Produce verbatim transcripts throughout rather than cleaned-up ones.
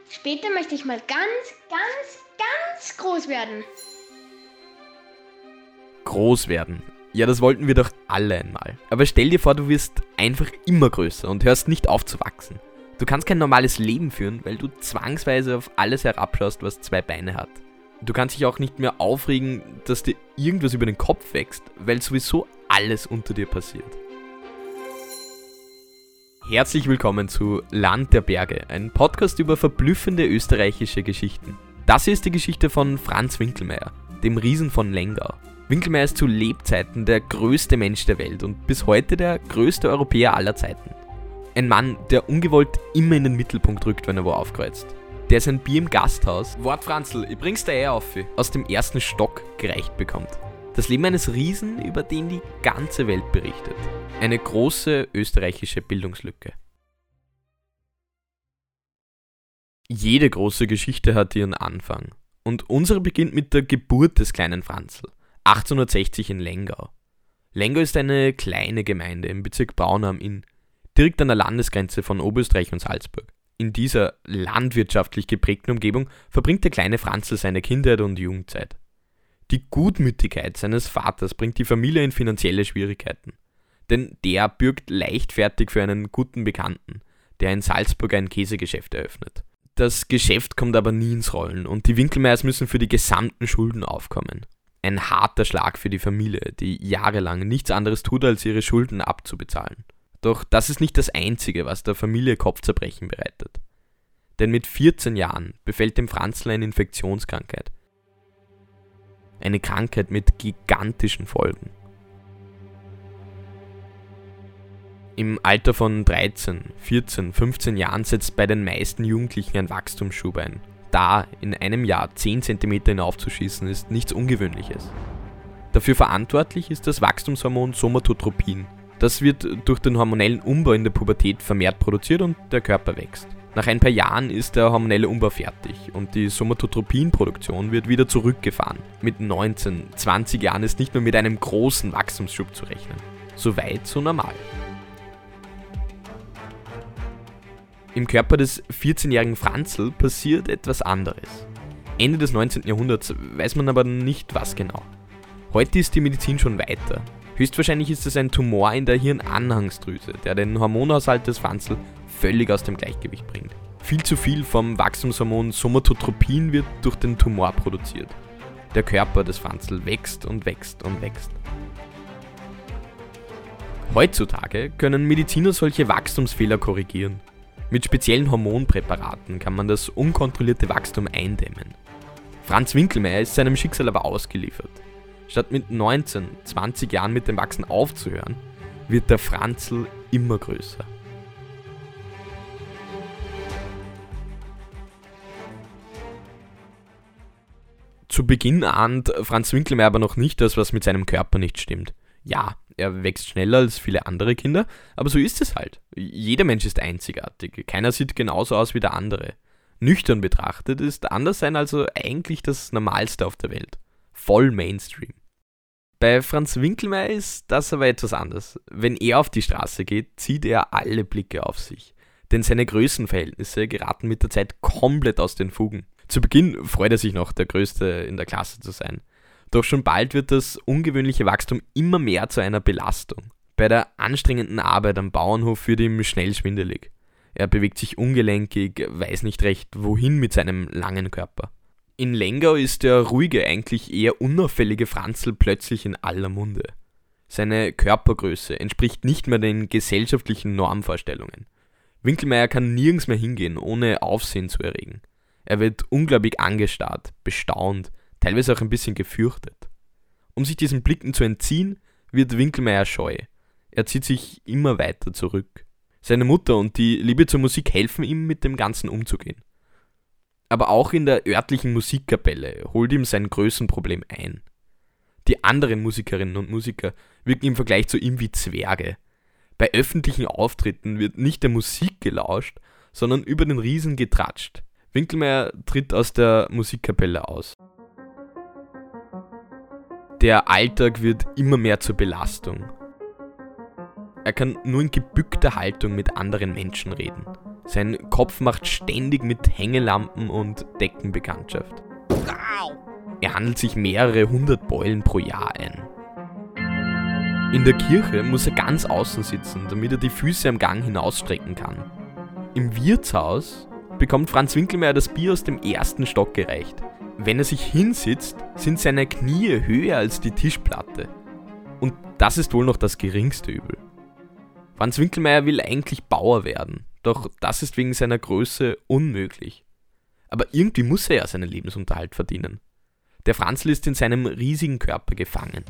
Später möchte ich mal ganz, ganz, ganz groß werden. Groß werden. Ja, das wollten wir doch alle einmal. Aber stell dir vor, du wirst einfach immer größer und hörst nicht auf zu wachsen. Du kannst kein normales Leben führen, weil du zwangsweise auf alles herabschaust, was zwei Beine hat. Du kannst dich auch nicht mehr aufregen, dass dir irgendwas über den Kopf wächst, weil sowieso alles unter dir passiert. Herzlich willkommen zu Land der Berge, ein Podcast über verblüffende österreichische Geschichten. Das hier ist die Geschichte von Franz Winkelmeyer, dem Riesen von Lengau. Winkelmeyer ist zu Lebzeiten der größte Mensch der Welt und bis heute der größte Europäer aller Zeiten. Ein Mann, der ungewollt immer in den Mittelpunkt rückt, wenn er wo aufkreuzt. Der sein Bier im Gasthaus, Wort Franzl, ich bring's dir eh auf, aus dem ersten Stock gereicht bekommt. Das Leben eines Riesen, über den die ganze Welt berichtet. Eine große österreichische Bildungslücke. Jede große Geschichte hat ihren Anfang. Und unsere beginnt mit der Geburt des kleinen Franzl, achtzehnhundertsechzig in Lengau. Lengau ist eine kleine Gemeinde im Bezirk Braunau am Inn, direkt an der Landesgrenze von Oberösterreich und Salzburg. In dieser landwirtschaftlich geprägten Umgebung verbringt der kleine Franzl seine Kindheit und Jugendzeit. Die Gutmütigkeit seines Vaters bringt die Familie in finanzielle Schwierigkeiten. Denn der bürgt leichtfertig für einen guten Bekannten, der in Salzburg ein Käsegeschäft eröffnet. Das Geschäft kommt aber nie ins Rollen und die Winkelmeyers müssen für die gesamten Schulden aufkommen. Ein harter Schlag für die Familie, die jahrelang nichts anderes tut, als ihre Schulden abzubezahlen. Doch das ist nicht das Einzige, was der Familie Kopfzerbrechen bereitet. Denn mit vierzehn Jahren befällt dem Franzl eine Infektionskrankheit. Eine Krankheit mit gigantischen Folgen. Im Alter von dreizehn, vierzehn, fünfzehn Jahren setzt bei den meisten Jugendlichen ein Wachstumsschub ein. Da in einem Jahr zehn Zentimeter hinaufzuschießen, ist nichts Ungewöhnliches. Dafür verantwortlich ist das Wachstumshormon Somatotropin. Das wird durch den hormonellen Umbau in der Pubertät vermehrt produziert und der Körper wächst. Nach ein paar Jahren ist der hormonelle Umbau fertig und die Somatotropin-Produktion wird wieder zurückgefahren. Mit neunzehn, zwanzig Jahren ist nicht mehr mit einem großen Wachstumsschub zu rechnen. So weit, so normal. Im Körper des vierzehnjährigen Franzl passiert etwas anderes. Ende des neunzehnten Jahrhunderts weiß man aber nicht was genau. Heute ist die Medizin schon weiter. Höchstwahrscheinlich ist es ein Tumor in der Hirnanhangsdrüse, der den Hormonhaushalt des Franzl völlig aus dem Gleichgewicht bringt. Viel zu viel vom Wachstumshormon Somatotropin wird durch den Tumor produziert. Der Körper des Franzl wächst und wächst und wächst. Heutzutage können Mediziner solche Wachstumsfehler korrigieren. Mit speziellen Hormonpräparaten kann man das unkontrollierte Wachstum eindämmen. Franz Winkelmeyer ist seinem Schicksal aber ausgeliefert. Statt mit neunzehn, zwanzig Jahren mit dem Wachsen aufzuhören, wird der Franzl immer größer. Zu Beginn ahnt Franz Winkelmeyer aber noch nicht, dass was mit seinem Körper nicht stimmt. Ja, er wächst schneller als viele andere Kinder, aber so ist es halt. Jeder Mensch ist einzigartig, keiner sieht genauso aus wie der andere. Nüchtern betrachtet ist Anderssein also eigentlich das Normalste auf der Welt. Voll Mainstream. Bei Franz Winkelmeyer ist das aber etwas anders. Wenn er auf die Straße geht, zieht er alle Blicke auf sich. Denn seine Größenverhältnisse geraten mit der Zeit komplett aus den Fugen. Zu Beginn freut er sich noch, der Größte in der Klasse zu sein. Doch schon bald wird das ungewöhnliche Wachstum immer mehr zu einer Belastung. Bei der anstrengenden Arbeit am Bauernhof wird ihm schnell schwindelig. Er bewegt sich ungelenkig, weiß nicht recht, wohin mit seinem langen Körper. In Lengau ist der ruhige, eigentlich eher unauffällige Franzl plötzlich in aller Munde. Seine Körpergröße entspricht nicht mehr den gesellschaftlichen Normvorstellungen. Winkelmeyer kann nirgends mehr hingehen, ohne Aufsehen zu erregen. Er wird unglaublich angestarrt, bestaunt, teilweise auch ein bisschen gefürchtet. Um sich diesen Blicken zu entziehen, wird Winkelmeyer scheu. Er zieht sich immer weiter zurück. Seine Mutter und die Liebe zur Musik helfen ihm, mit dem Ganzen umzugehen. Aber auch in der örtlichen Musikkapelle holt ihm sein Größenproblem ein. Die anderen Musikerinnen und Musiker wirken im Vergleich zu ihm wie Zwerge. Bei öffentlichen Auftritten wird nicht der Musik gelauscht, sondern über den Riesen getratscht. Winkelmeyer tritt aus der Musikkapelle aus. Der Alltag wird immer mehr zur Belastung. Er kann nur in gebückter Haltung mit anderen Menschen reden. Sein Kopf macht ständig mit Hängelampen und Decken Bekanntschaft. Er handelt sich mehrere hundert Beulen pro Jahr ein. In der Kirche muss er ganz außen sitzen, damit er die Füße am Gang hinausstrecken kann. Im Wirtshaus bekommt Franz Winkelmeier das Bier aus dem ersten Stock gereicht. Wenn er sich hinsitzt, sind seine Knie höher als die Tischplatte. Und das ist wohl noch das geringste Übel. Franz Winkelmeier will eigentlich Bauer werden, doch das ist wegen seiner Größe unmöglich. Aber irgendwie muss er ja seinen Lebensunterhalt verdienen. Der Franzl ist in seinem riesigen Körper gefangen.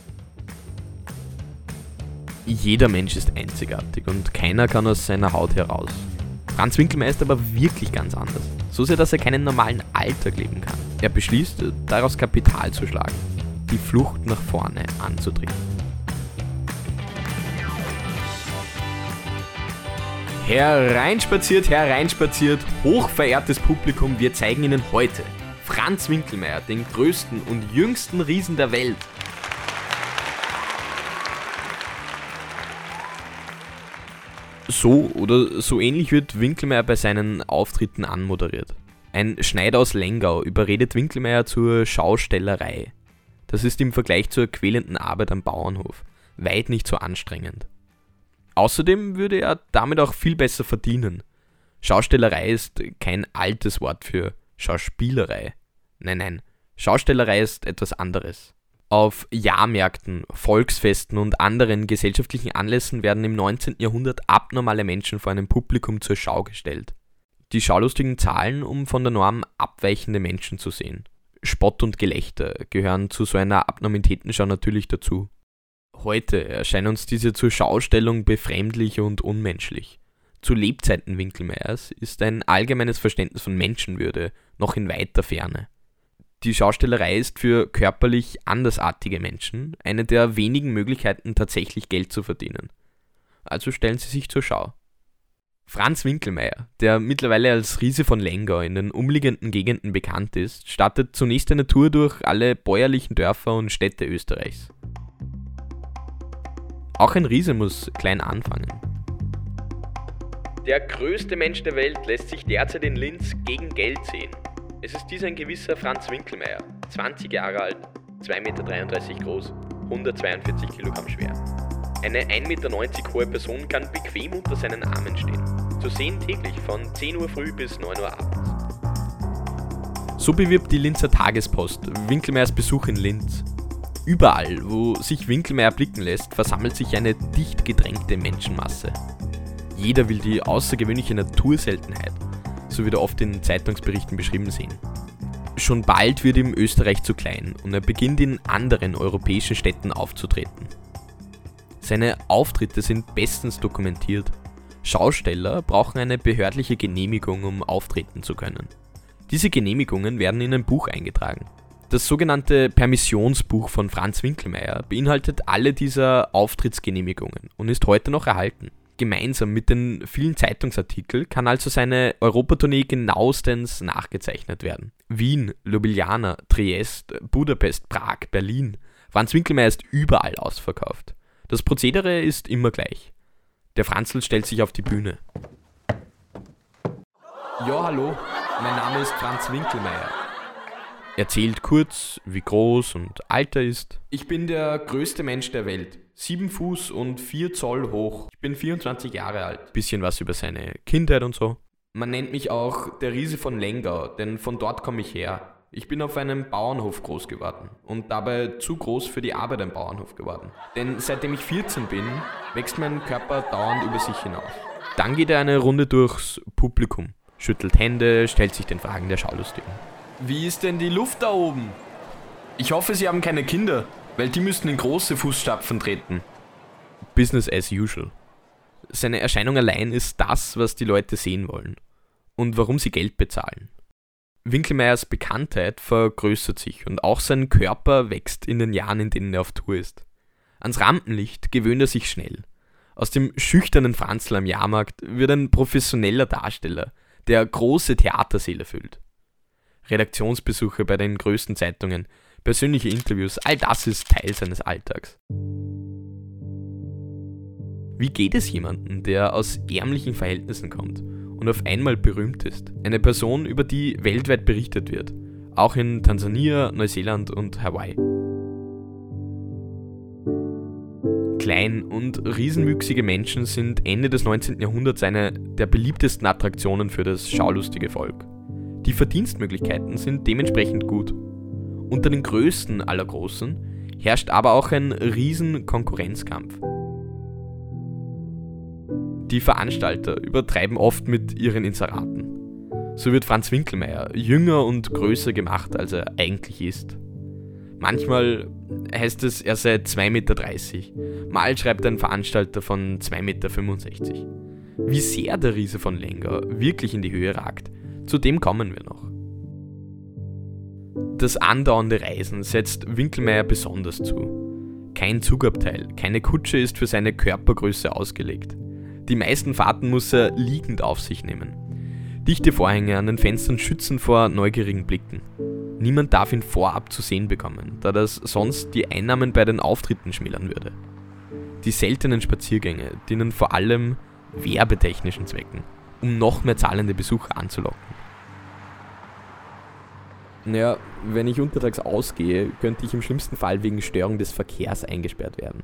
Jeder Mensch ist einzigartig und keiner kann aus seiner Haut heraus. Franz Winkelmeier ist aber wirklich ganz anders. So sehr, dass er keinen normalen Alltag leben kann. Er beschließt, daraus Kapital zu schlagen, die Flucht nach vorne anzutreten. Hereinspaziert, hereinspaziert, hochverehrtes Publikum, wir zeigen Ihnen heute Franz Winkelmeier, den größten und jüngsten Riesen der Welt. So oder so ähnlich wird Winkelmeier bei seinen Auftritten anmoderiert. Ein Schneider aus Lengau überredet Winkelmeier zur Schaustellerei. Das ist im Vergleich zur quälenden Arbeit am Bauernhof weit nicht so anstrengend. Außerdem würde er damit auch viel besser verdienen. Schaustellerei ist kein altes Wort für Schauspielerei. Nein, nein, Schaustellerei ist etwas anderes. Auf Jahrmärkten, Volksfesten und anderen gesellschaftlichen Anlässen werden im neunzehnten Jahrhundert abnormale Menschen vor einem Publikum zur Schau gestellt. Die Schaulustigen zahlen, um von der Norm abweichende Menschen zu sehen. Spott und Gelächter gehören zu so einer Abnormitätenschau natürlich dazu. Heute erscheint uns diese Zurschaustellung befremdlich und unmenschlich. Zu Lebzeiten Winkelmeiers ist ein allgemeines Verständnis von Menschenwürde noch in weiter Ferne. Die Schaustellerei ist für körperlich andersartige Menschen eine der wenigen Möglichkeiten, tatsächlich Geld zu verdienen. Also stellen sie sich zur Schau. Franz Winkelmeier, der mittlerweile als Riese von Lengau in den umliegenden Gegenden bekannt ist, startet zunächst eine Tour durch alle bäuerlichen Dörfer und Städte Österreichs. Auch ein Riese muss klein anfangen. Der größte Mensch der Welt lässt sich derzeit in Linz gegen Geld sehen. Es ist dies ein gewisser Franz Winkelmeier, zwanzig Jahre alt, zwei Meter dreiunddreißig groß, hundertzweiundvierzig Kilogramm schwer. Eine ein Meter neunzig hohe Person kann bequem unter seinen Armen stehen. Zu sehen täglich von zehn Uhr früh bis neun Uhr abends. So bewirbt die Linzer Tagespost Winkelmeiers Besuch in Linz. Überall, wo sich Winkelmeier blicken lässt, versammelt sich eine dicht gedrängte Menschenmasse. Jeder will die außergewöhnliche Naturseltenheit, so wie wir oft in Zeitungsberichten beschrieben sehen. Schon bald wird ihm Österreich zu klein und er beginnt in anderen europäischen Städten aufzutreten. Seine Auftritte sind bestens dokumentiert. Schausteller brauchen eine behördliche Genehmigung, um auftreten zu können. Diese Genehmigungen werden in ein Buch eingetragen. Das sogenannte Permissionsbuch von Franz Winkelmeier beinhaltet alle dieser Auftrittsgenehmigungen und ist heute noch erhalten. Gemeinsam mit den vielen Zeitungsartikeln kann also seine Europatournee genauestens nachgezeichnet werden. Wien, Ljubljana, Triest, Budapest, Prag, Berlin. Franz Winkelmeier ist überall ausverkauft. Das Prozedere ist immer gleich. Der Franzl stellt sich auf die Bühne. Ja, hallo, mein Name ist Franz Winkelmeier. Er erzählt kurz, wie groß und alt er ist. Ich bin der größte Mensch der Welt. Sieben Fuß und vier Zoll hoch. Ich bin vierundzwanzig Jahre alt. Bisschen was über seine Kindheit und so. Man nennt mich auch der Riese von Lengau, denn von dort komme ich her. Ich bin auf einem Bauernhof groß geworden und dabei zu groß für die Arbeit am Bauernhof geworden. Denn seitdem ich vierzehn bin, wächst mein Körper dauernd über sich hinaus. Dann geht er eine Runde durchs Publikum, schüttelt Hände, stellt sich den Fragen der Schaulustigen. Wie ist denn die Luft da oben? Ich hoffe, Sie haben keine Kinder, weil die müssten in große Fußstapfen treten. Business as usual. Seine Erscheinung allein ist das, was die Leute sehen wollen und warum sie Geld bezahlen. Winkelmeiers Bekanntheit vergrößert sich und auch sein Körper wächst in den Jahren, in denen er auf Tour ist. Ans Rampenlicht gewöhnt er sich schnell. Aus dem schüchternen Franzl am Jahrmarkt wird ein professioneller Darsteller, der große Theatersäle füllt. Redaktionsbesuche bei den größten Zeitungen, persönliche Interviews, all das ist Teil seines Alltags. Wie geht es jemandem, der aus ärmlichen Verhältnissen kommt und auf einmal berühmt ist. Eine Person, über die weltweit berichtet wird. Auch in Tansania, Neuseeland und Hawaii. Klein- und riesenwüchsige Menschen sind Ende des neunzehnten Jahrhunderts eine der beliebtesten Attraktionen für das schaulustige Volk. Die Verdienstmöglichkeiten sind dementsprechend gut. Unter den größten aller Großen herrscht aber auch ein riesen Konkurrenzkampf. Die Veranstalter übertreiben oft mit ihren Inseraten. So wird Franz Winkelmeyer jünger und größer gemacht, als er eigentlich ist. Manchmal heißt es, er sei zwei Meter dreißig, mal schreibt ein Veranstalter von zwei Meter fünfundsechzig. Wie sehr der Riese von Lengau wirklich in die Höhe ragt, zu dem kommen wir noch. Das andauernde Reisen setzt Winkelmeyer besonders zu. Kein Zugabteil, keine Kutsche ist für seine Körpergröße ausgelegt. Die meisten Fahrten muss er liegend auf sich nehmen. Dichte Vorhänge an den Fenstern schützen vor neugierigen Blicken. Niemand darf ihn vorab zu sehen bekommen, da das sonst die Einnahmen bei den Auftritten schmälern würde. Die seltenen Spaziergänge dienen vor allem werbetechnischen Zwecken, um noch mehr zahlende Besucher anzulocken. Naja, wenn ich untertags ausgehe, könnte ich im schlimmsten Fall wegen Störung des Verkehrs eingesperrt werden.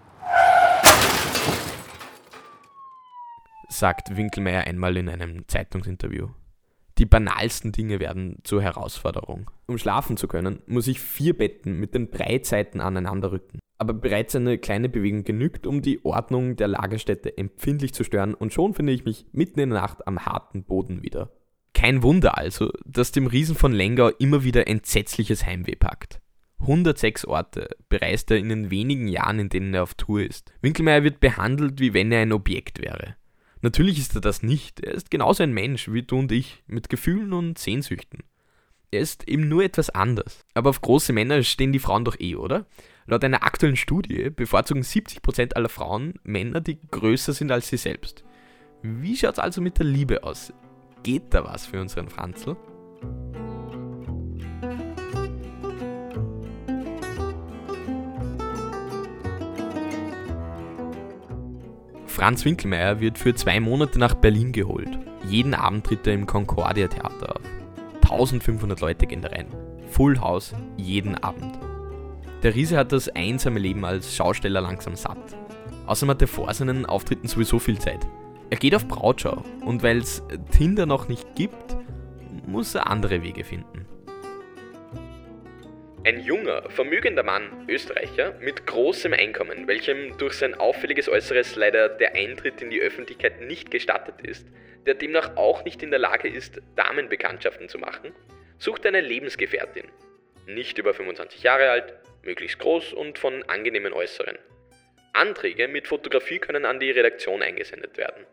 Sagt Winkelmeyer einmal in einem Zeitungsinterview. Die banalsten Dinge werden zur Herausforderung. Um schlafen zu können, muss ich vier Betten mit den Breitseiten aneinander rücken. Aber bereits eine kleine Bewegung genügt, um die Ordnung der Lagerstätte empfindlich zu stören, und schon finde ich mich mitten in der Nacht am harten Boden wieder. Kein Wunder also, dass dem Riesen von Lengau immer wieder entsetzliches Heimweh packt. hundertsechs Orte bereist er in den wenigen Jahren, in denen er auf Tour ist. Winkelmeyer wird behandelt, wie wenn er ein Objekt wäre. Natürlich ist er das nicht, er ist genauso ein Mensch wie du und ich, mit Gefühlen und Sehnsüchten. Er ist eben nur etwas anders. Aber auf große Männer stehen die Frauen doch eh, oder? Laut einer aktuellen Studie bevorzugen siebzig Prozent aller Frauen Männer, die größer sind als sie selbst. Wie schaut's also mit der Liebe aus? Geht da was für unseren Franzl? Franz Winkelmeyer wird für zwei Monate nach Berlin geholt. Jeden Abend tritt er im Concordia Theater auf. eintausendfünfhundert Leute gehen da rein. Full House jeden Abend. Der Riese hat das einsame Leben als Schausteller langsam satt. Außerdem hat er vor seinen Auftritten sowieso viel Zeit. Er geht auf Brautschau und weil es Tinder noch nicht gibt, muss er andere Wege finden. Ein junger, vermögender Mann, Österreicher, mit großem Einkommen, welchem durch sein auffälliges Äußeres leider der Eintritt in die Öffentlichkeit nicht gestattet ist, der demnach auch nicht in der Lage ist, Damenbekanntschaften zu machen, sucht eine Lebensgefährtin. Nicht über fünfundzwanzig Jahre alt, möglichst groß und von angenehmen Äußeren. Anträge mit Fotografie können an die Redaktion eingesendet werden.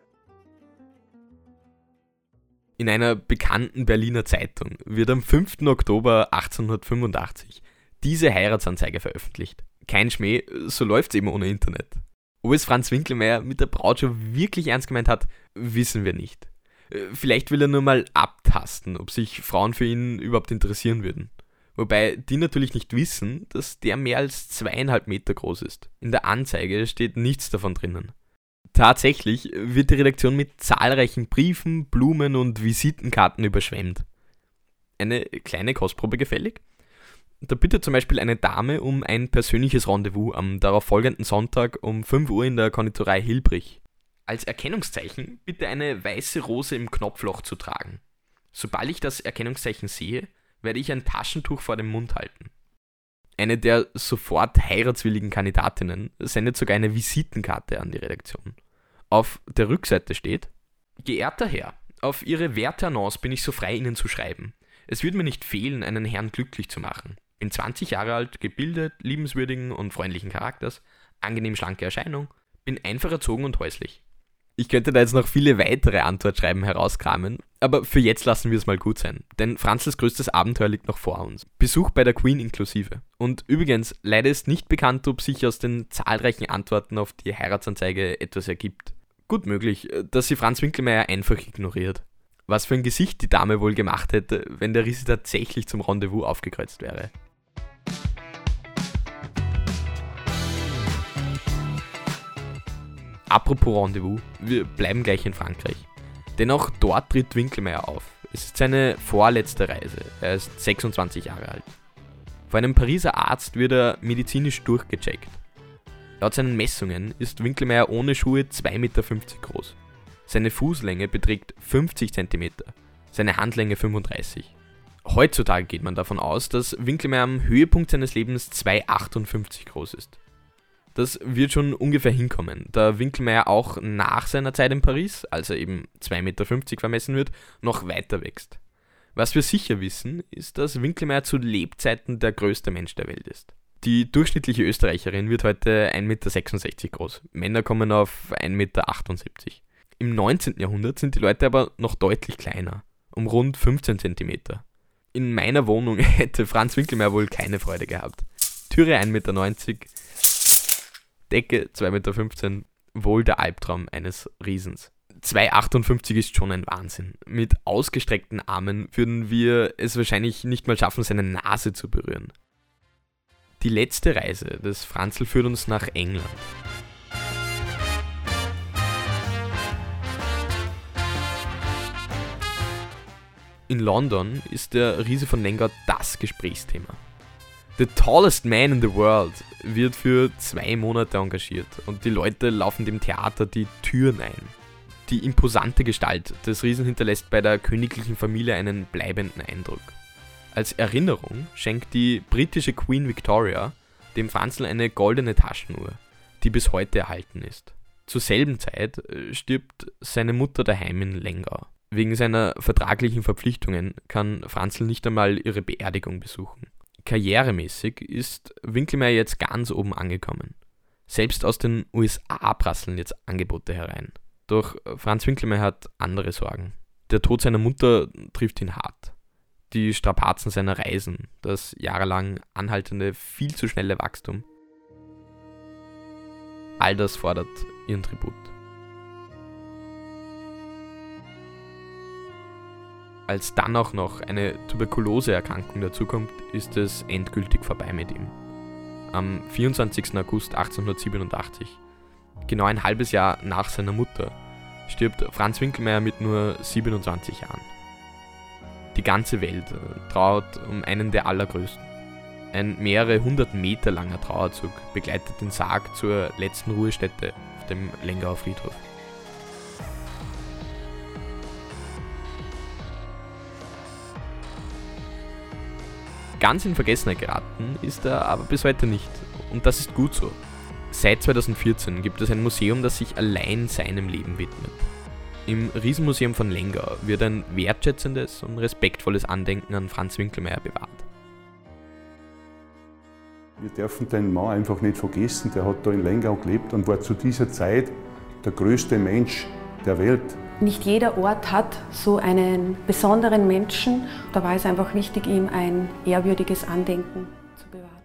In einer bekannten Berliner Zeitung wird am fünften Oktober achtzehnhundertfünfundachtzig diese Heiratsanzeige veröffentlicht. Kein Schmäh, so läuft's eben ohne Internet. Ob es Franz Winkelmeyer mit der Brautschau wirklich ernst gemeint hat, wissen wir nicht. Vielleicht will er nur mal abtasten, ob sich Frauen für ihn überhaupt interessieren würden. Wobei die natürlich nicht wissen, dass der mehr als zweieinhalb Meter groß ist. In der Anzeige steht nichts davon drinnen. Tatsächlich wird die Redaktion mit zahlreichen Briefen, Blumen und Visitenkarten überschwemmt. Eine kleine Kostprobe gefällig? Da bittet zum Beispiel eine Dame um ein persönliches Rendezvous am darauffolgenden Sonntag um fünf Uhr in der Konditorei Hilbrich. Als Erkennungszeichen bitte eine weiße Rose im Knopfloch zu tragen. Sobald ich das Erkennungszeichen sehe, werde ich ein Taschentuch vor dem Mund halten. Eine der sofort heiratswilligen Kandidatinnen sendet sogar eine Visitenkarte an die Redaktion. Auf der Rückseite steht: Geehrter Herr, auf Ihre werte Annonce bin ich so frei, Ihnen zu schreiben. Es würde mir nicht fehlen, einen Herrn glücklich zu machen. Bin zwanzig Jahre alt, gebildet, liebenswürdigen und freundlichen Charakters, angenehm schlanke Erscheinung, bin einfach erzogen und häuslich. Ich könnte da jetzt noch viele weitere Antwortschreiben herauskramen, aber für jetzt lassen wir es mal gut sein, denn Franzls größtes Abenteuer liegt noch vor uns. Besuch bei der Queen inklusive. Und übrigens, leider ist nicht bekannt, ob sich aus den zahlreichen Antworten auf die Heiratsanzeige etwas ergibt. Gut möglich, dass sie Franz Winkelmeyer einfach ignoriert. Was für ein Gesicht die Dame wohl gemacht hätte, wenn der Riese tatsächlich zum Rendezvous aufgekreuzt wäre. Apropos Rendezvous, wir bleiben gleich in Frankreich. Dennoch dort tritt Winkelmeyer auf. Es ist seine vorletzte Reise. Er ist sechsundzwanzig Jahre alt. Vor einem Pariser Arzt wird er medizinisch durchgecheckt. Laut seinen Messungen ist Winkelmeyer ohne Schuhe zwei Meter fünfzig groß. Seine Fußlänge beträgt fünfzig Zentimeter, seine Handlänge fünfunddreißig. Heutzutage geht man davon aus, dass Winkelmeyer am Höhepunkt seines Lebens zwei Meter achtundfünfzig groß ist. Das wird schon ungefähr hinkommen, da Winkelmeyer auch nach seiner Zeit in Paris, als er eben zwei Meter fünfzig vermessen wird, noch weiter wächst. Was wir sicher wissen, ist, dass Winkelmeyer zu Lebzeiten der größte Mensch der Welt ist. Die durchschnittliche Österreicherin wird heute ein Meter sechsundsechzig groß, Männer kommen auf ein Meter achtundsiebzig. Im neunzehnten Jahrhundert sind die Leute aber noch deutlich kleiner, um rund fünfzehn Zentimeter. In meiner Wohnung hätte Franz Winkelmeyer wohl keine Freude gehabt. Türe ein Meter neunzig, Decke zwei Meter fünfzehn, wohl der Albtraum eines Riesens. zwei Meter achtundfünfzig ist schon ein Wahnsinn. Mit ausgestreckten Armen würden wir es wahrscheinlich nicht mal schaffen, seine Nase zu berühren. Die letzte Reise des Franzl führt uns nach England. In London ist der Riese von Lengau das Gesprächsthema. The tallest man in the world wird für zwei Monate engagiert und die Leute laufen dem Theater die Türen ein. Die imposante Gestalt des Riesen hinterlässt bei der königlichen Familie einen bleibenden Eindruck. Als Erinnerung schenkt die britische Queen Victoria dem Franzl eine goldene Taschenuhr, die bis heute erhalten ist. Zur selben Zeit stirbt seine Mutter daheim in Lengau. Wegen seiner vertraglichen Verpflichtungen kann Franzl nicht einmal ihre Beerdigung besuchen. Karrieremäßig ist Winkelmeyer jetzt ganz oben angekommen. Selbst aus den U S A prasseln jetzt Angebote herein. Doch Franz Winkelmeyer hat andere Sorgen. Der Tod seiner Mutter trifft ihn hart. Die Strapazen seiner Reisen, das jahrelang anhaltende, viel zu schnelle Wachstum. All das fordert ihren Tribut. Als dann auch noch eine Tuberkuloseerkrankung dazukommt, ist es endgültig vorbei mit ihm. Am vierundzwanzigsten August achtzehnhundertsiebenundachtzig, genau ein halbes Jahr nach seiner Mutter, stirbt Franz Winkelmeyer mit nur siebenundzwanzig Jahren. Die ganze Welt trauert um einen der allergrößten. Ein mehrere hundert Meter langer Trauerzug begleitet den Sarg zur letzten Ruhestätte auf dem Lengauer Friedhof. Ganz in Vergessenheit geraten ist er aber bis heute nicht. Und das ist gut so. Seit zweitausendvierzehn gibt es ein Museum, das sich allein seinem Leben widmet. Im Riesenmuseum von Lengau wird ein wertschätzendes und respektvolles Andenken an Franz Winkelmeyer bewahrt. Wir dürfen den Mann einfach nicht vergessen, der hat da in Lengau gelebt und war zu dieser Zeit der größte Mensch der Welt. Nicht jeder Ort hat so einen besonderen Menschen. Da war es einfach wichtig, ihm ein ehrwürdiges Andenken zu bewahren.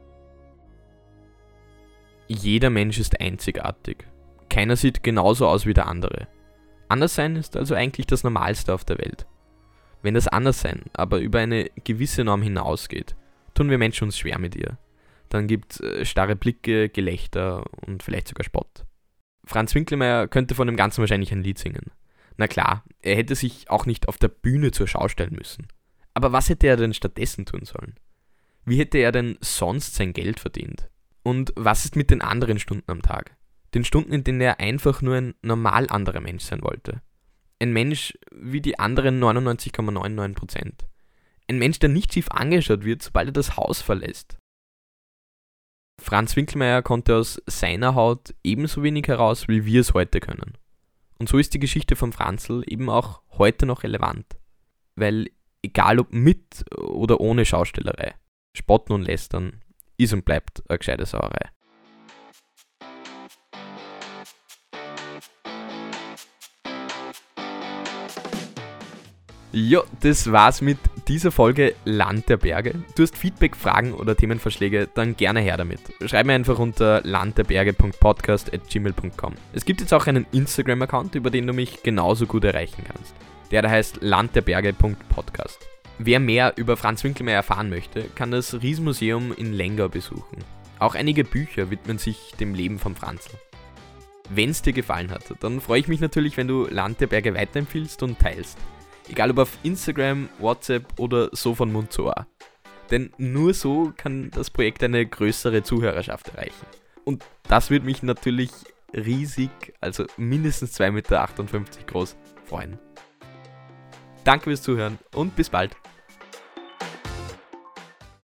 Jeder Mensch ist einzigartig. Keiner sieht genauso aus wie der andere. Anderssein ist also eigentlich das Normalste auf der Welt. Wenn das Anderssein aber über eine gewisse Norm hinausgeht, tun wir Menschen uns schwer mit ihr. Dann gibt es starre Blicke, Gelächter und vielleicht sogar Spott. Franz Winkelmeyer könnte von dem Ganzen wahrscheinlich ein Lied singen. Na klar, er hätte sich auch nicht auf der Bühne zur Schau stellen müssen. Aber was hätte er denn stattdessen tun sollen? Wie hätte er denn sonst sein Geld verdient? Und was ist mit den anderen Stunden am Tag? Den Stunden, in denen er einfach nur ein normal anderer Mensch sein wollte. Ein Mensch wie die anderen neunundneunzig Komma neunundneunzig Prozent. Ein Mensch, der nicht schief angeschaut wird, sobald er das Haus verlässt. Franz Winkelmeyer konnte aus seiner Haut ebenso wenig heraus, wie wir es heute können. Und so ist die Geschichte von Franzl eben auch heute noch relevant. Weil egal ob mit oder ohne Schaustellerei, Spotten und Lästern ist und bleibt eine gescheite Sauerei. Ja, das war's mit dieser Folge Land der Berge. Du hast Feedback, Fragen oder Themenvorschläge, dann gerne her damit. Schreib mir einfach unter landderberge punkt podcast at gmail punkt com. Es gibt jetzt auch einen Instagram-Account, über den du mich genauso gut erreichen kannst. Der da heißt landderberge punkt podcast. Wer mehr über Franz Winkelmeyer erfahren möchte, kann das Riesenmuseum in Lengau besuchen. Auch einige Bücher widmen sich dem Leben von Franzl. Wenn es dir gefallen hat, dann freue ich mich natürlich, wenn du Land der Berge weiterempfiehlst und teilst. Egal ob auf Instagram, WhatsApp oder so von Mund zu Ohr. Denn nur so kann das Projekt eine größere Zuhörerschaft erreichen. Und das würde mich natürlich riesig, also mindestens zwei Komma achtundfünfzig Meter groß, freuen. Danke fürs Zuhören und bis bald.